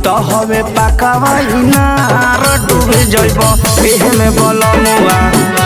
तो हवे पकावा इनार डूबे जइब एहे में बलमुआ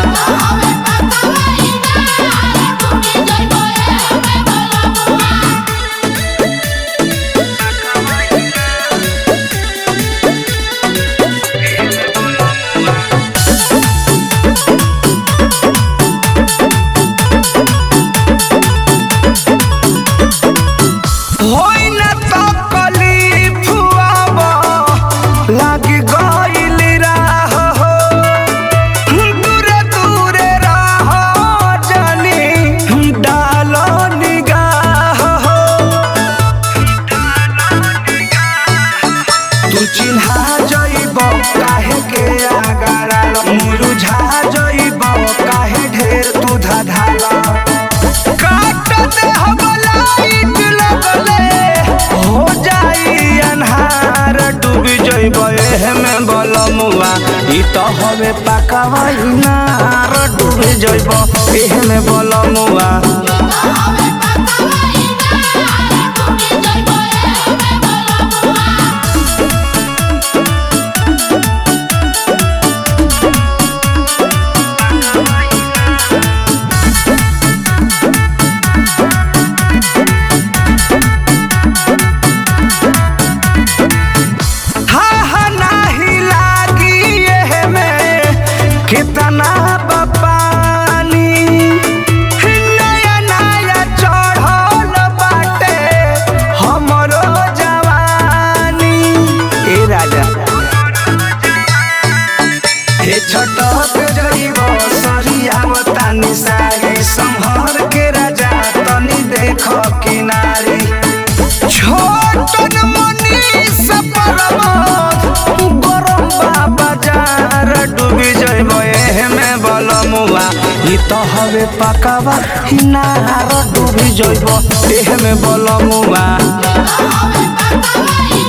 में बलमुआ ई तो हवे पकावा इनार डूबे जइब एहे में बलमुआ कितना पानी नया नया चढ़ल बाटे हमरो जवानी ए राजा हे छटक जइब सरिया बतानी सारी संभर के राजा तनी देख किनारी छोटन मनी सपरमत गरम बाबा जार डूबी जइब एहे में बलमुआ ई तो हवे पकावा इनार डूबी जइब एहे में बलमुआ